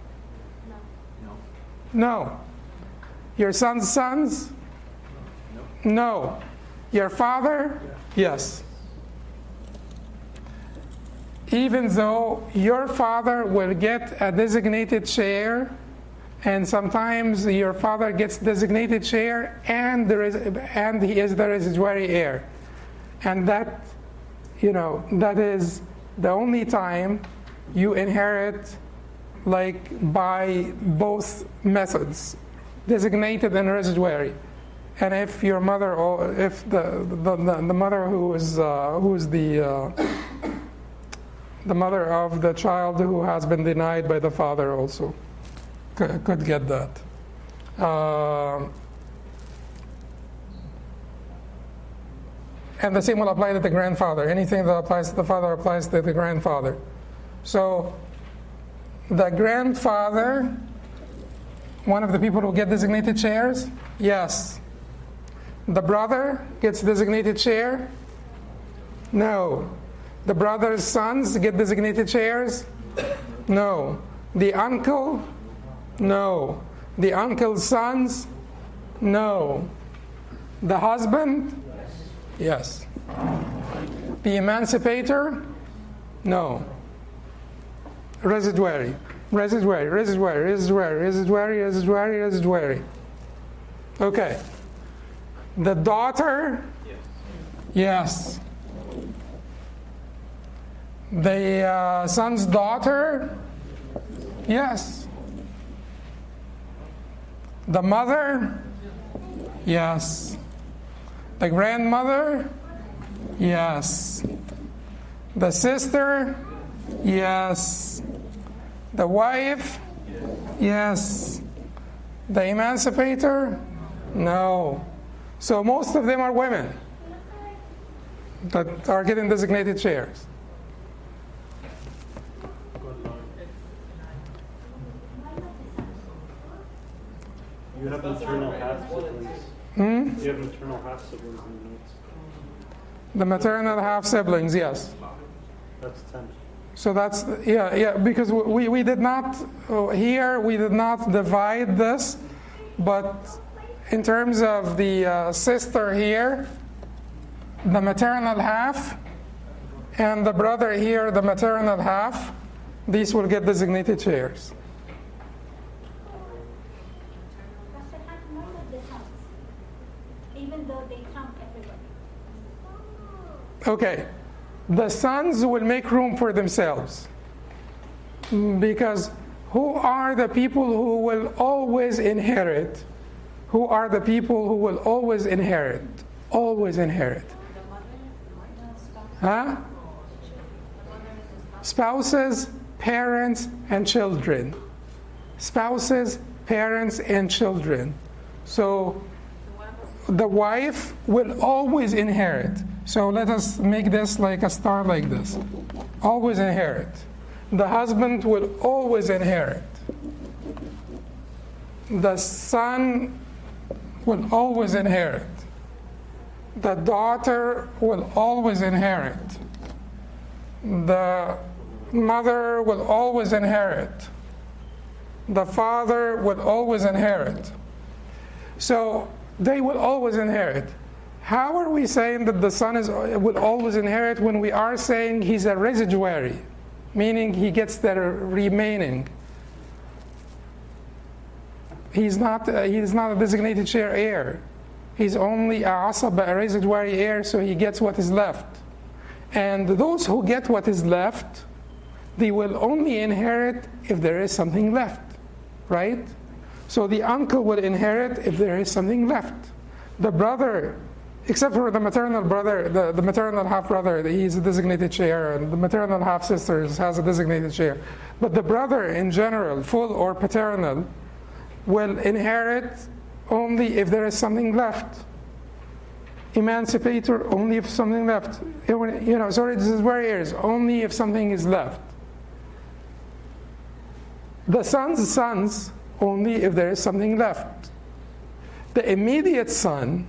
No. Your son's sons? No. Your father? Yes. Even though your father will get a designated share, and sometimes your father gets designated share and he is the residuary heir. And that, that is the only time you inherit like by both methods, designated and residuary. And if your mother, or if the mother who is the mother of the child who has been denied by the father also could get that. And the same will apply to the grandfather. Anything that applies to the father applies to the grandfather. So the grandfather, one of the people who get designated shares, yes. The brother gets designated share? No. The brother's sons get designated shares? No. The uncle? No. The uncle's sons? No. The husband? Yes. The emancipator? No. Residuary. Residuary. Okay. The daughter? Yes. The son's daughter? Yes. The mother? Yes. The grandmother? Yes. The sister? Yes. The wife? Yes. The emancipator? No. So most of them are women that are getting designated shares. You have maternal half-siblings. You have maternal half-siblings in the notes. The maternal half-siblings, yes. That's 10. So that's, because we did not, here we did not divide this, but in terms of the sister here, the maternal half, and the brother here, the maternal half, these will get designated shares. Even though they trump everybody. Okay, the sons will make room for themselves, because who are the people who will always inherit? Who are the people who will always inherit? Always inherit. Huh? Spouses, parents, and children. Spouses, parents, and children. So the wife will always inherit. So let us make this like a star like this. Always inherit. The husband will always inherit. The son will always inherit. The daughter will always inherit. The mother will always inherit. The father will always inherit. So they will always inherit. How are we saying that the son will always inherit when we are saying he's a residuary? meaning he gets the remaining. He's not a designated share heir. He's only a asaba, a residuary heir, so he gets what is left. And those who get what is left, they will only inherit if there is something left, right? So the uncle will inherit if there is something left. The brother, except for the maternal brother, the maternal half-brother, he's a designated share, and the maternal half-sister has a designated share. But the brother in general, full or paternal, will inherit only if there is something left. Emancipator, only if something left. Sorry, this is where it is. Only if something is left. The sons, only if there is something left. The immediate son,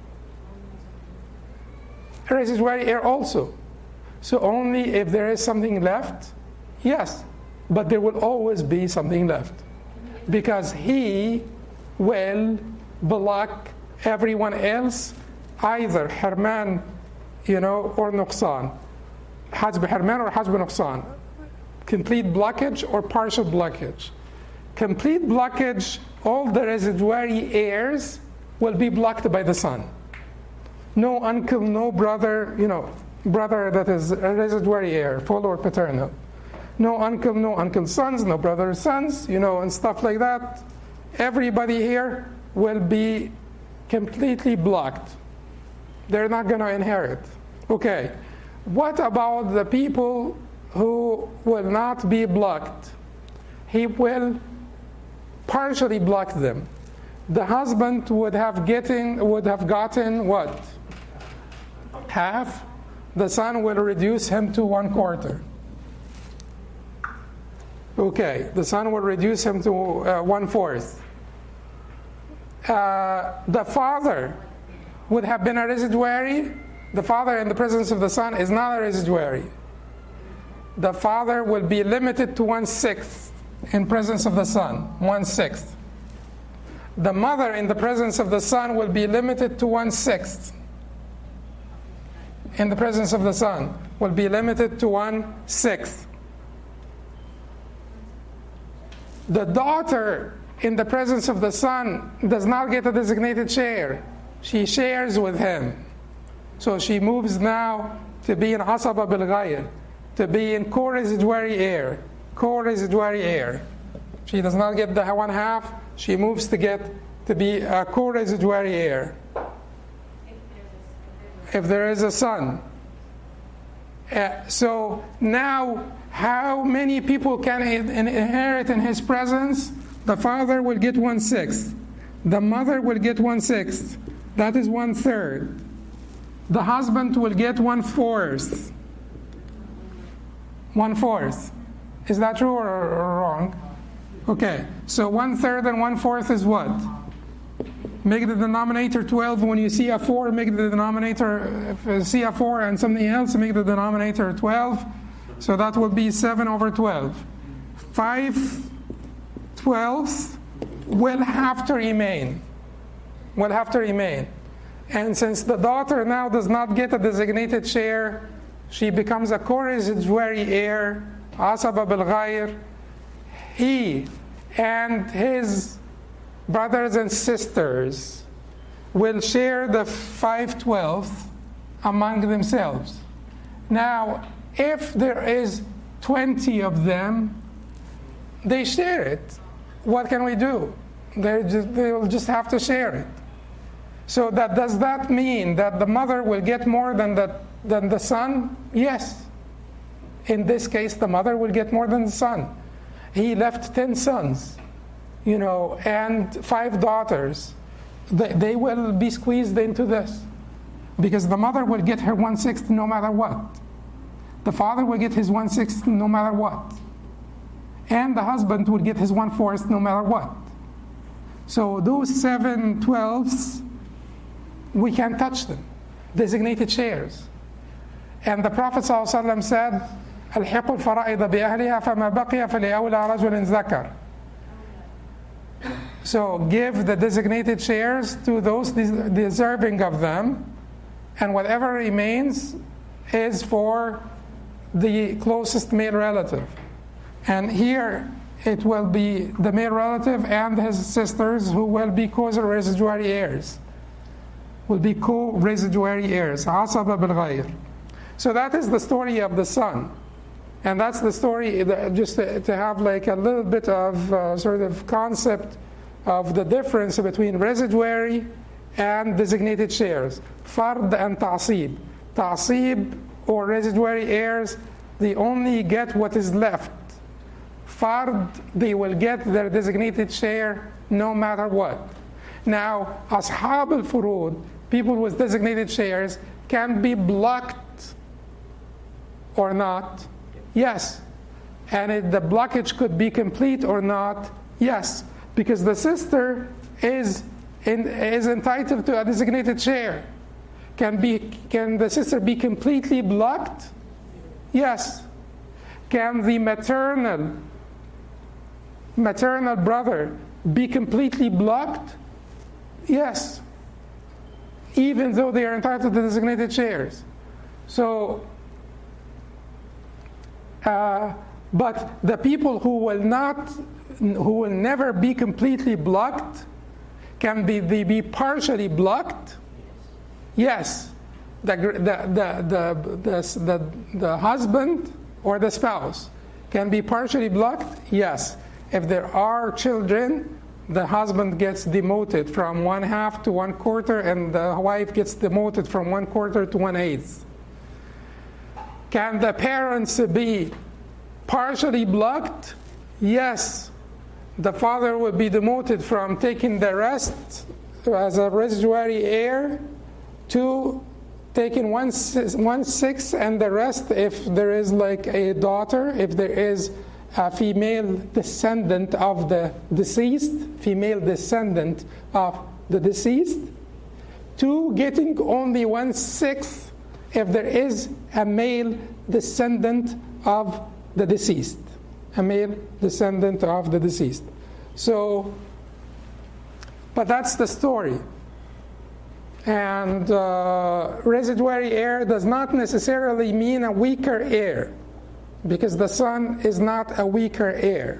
residuary heir also. So only if there is something left, yes. But there will always be something left. Because he will block everyone else, either Herman, or Nuqsan. Hajb Herman or Hajb Nuqsan. Complete blockage or partial blockage. Complete blockage, all the residuary heirs will be blocked by the son. No uncle, no brother, brother that is a residuary heir, full or paternal. No uncle's sons, no brother's sons, and stuff like that. Everybody here will be completely blocked. They're not going to inherit. Okay. What about the people who will not be blocked? He will partially block them. The husband would have gotten what? Half. The son will reduce him to 1/4. Okay, the son will reduce him to 1/4. The father would have been a residuary. The father in the presence of the son is not a residuary. The father will be limited to 1/6 in presence of the son, 1/6. The mother in the presence of the son will be limited to 1/6. In the presence of the son will be limited to 1/6. The daughter in the presence of the son does not get a designated share. She shares with him. So she moves now to be an asaba bil ghayr, to be in co-residuary heir. Co-residuary heir. She does not get the 1/2. She moves to be a co-residuary heir. If there is a son. So now, how many people can inherit in his presence? The father will get 1/6. The mother will get 1/6. That is 1/3. The husband will get 1/4. 1/4. Is that true or wrong? Okay, so 1/3 and 1/4 is what? Make the denominator 12. When you see a 4, make the denominator, if you see a 4 and something else, make the denominator 12. So that will be 7/12. 5/12 will have to remain. Will have to remain. And since the daughter now does not get a designated share, she becomes a co-residuary heir, asaba bil ghayr. He and his brothers and sisters will share the 5/12 among themselves. Now, if there is 20 of them, they share it. What can we do? They will just have to share it. So does that mean that the mother will get more than the son? Yes. In this case, the mother will get more than the son. He left 10 sons, and 5 daughters. They will be squeezed into this because the mother will get her 1/6 no matter what. The father will get his 1/6 no matter what. And the husband will get his 1/4 no matter what. So those 7/12s, we can't touch them. Designated shares. And the Prophet ﷺ said, الحق الفرائض بأهلها فما بقي فلأولى رجل ذكر. So give the designated shares to those deserving of them, and whatever remains is for the closest male relative. And here it will be the male relative and his sisters who will be co-residuary heirs. Will be co-residuary heirs. عصبة بالغير. So that is the story of the son. And that's the story, just to have like a little bit of sort of concept of the difference between residuary and designated shares. Fard and ta'asib. Ta'asib or residuary heirs, they only get what is left. Fard, they will get their designated share no matter what. Now, ashab al-furud, people with designated shares, can be blocked or not. Yes. And the blockage could be complete or not. Yes. Because the sister is entitled to a designated share. Can the sister be completely blocked? Yes. Can the maternal brother be completely blocked? Yes. Even though they are entitled to designated shares. So, but the people who will never be completely blocked, can they be partially blocked? Yes. The husband or the spouse can be partially blocked? Yes. If there are children, the husband gets demoted from 1/2 to 1/4, and the wife gets demoted from 1/4 to 1/8. Can the parents be partially blocked? Yes. The father will be demoted from taking the rest as a residuary heir to taking 1/6 and the rest if there is like a daughter, if there is a female descendant of the deceased, to getting only 1/6 if there is a male descendant of the deceased. So, but that's the story. And residuary heir does not necessarily mean a weaker heir, because the son is not a weaker heir.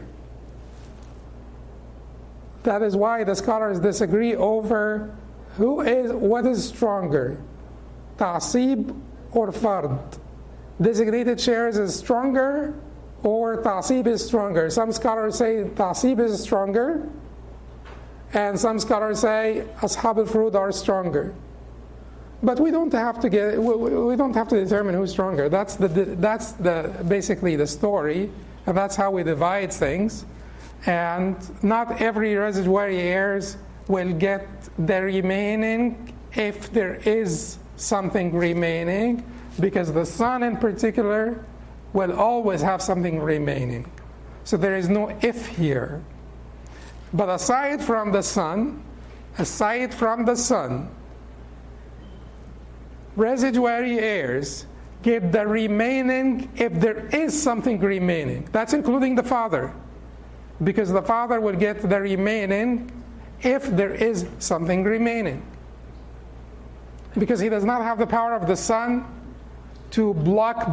That is why the scholars disagree over what is stronger, ta'asib or fard. Designated shares is stronger or ta'asib is stronger. Some scholars say ta'asib is stronger, and some scholars say ashab al-furud are stronger. But we don't have to determine who's stronger. That's basically the story, and that's how we divide things. And not every residuary heirs will get the remaining if there is something remaining, because the son in particular will always have something remaining. So there is no if here. But aside from the son, residuary heirs get the remaining if there is something remaining. That's including the father, because the father will get the remaining if there is something remaining. Because he does not have the power of the son to block.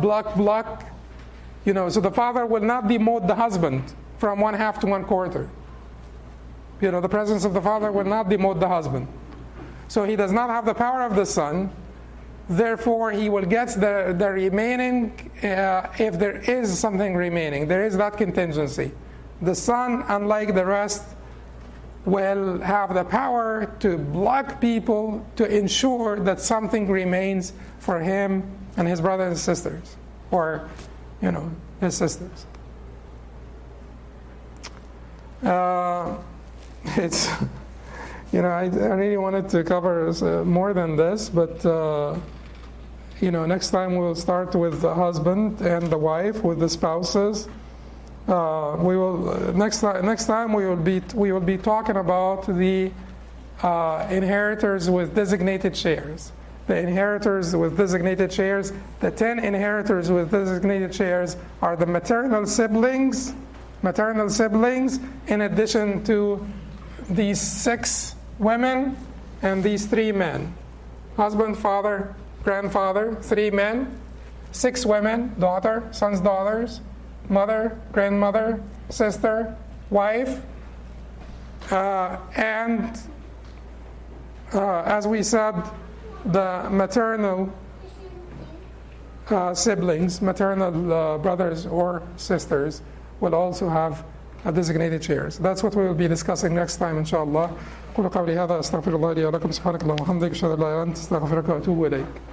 So the father will not demote the husband from 1/2 to 1/4. The presence of the father will not demote the husband. So he does not have the power of the son. Therefore, he will get the remaining if there is something remaining. There is that contingency. The son, unlike the rest, will have the power to block people to ensure that something remains for him and his brothers and sisters, or his sisters. It's I really wanted to cover more than this, but next time we'll start with the husband and the wife, with the spouses. We will next time we will be talking about the inheritors with designated shares. The inheritors with designated shares. The 10 inheritors with designated shares are the maternal siblings, in addition to these 6 women and these 3 men. Husband, father, grandfather, 3 men, 6 women, daughter, sons, daughters, mother, grandmother, sister, wife, and as we said, the maternal siblings, maternal brothers or sisters, will also have designated chairs. That's what we will be discussing next time, inshallah. قولوا قولي هذا أستغفر الله لي ولكم سبحانك اللهم وبحمدك أشهد أن لا إله إلا أنت أستغفرك وأتوب إليك.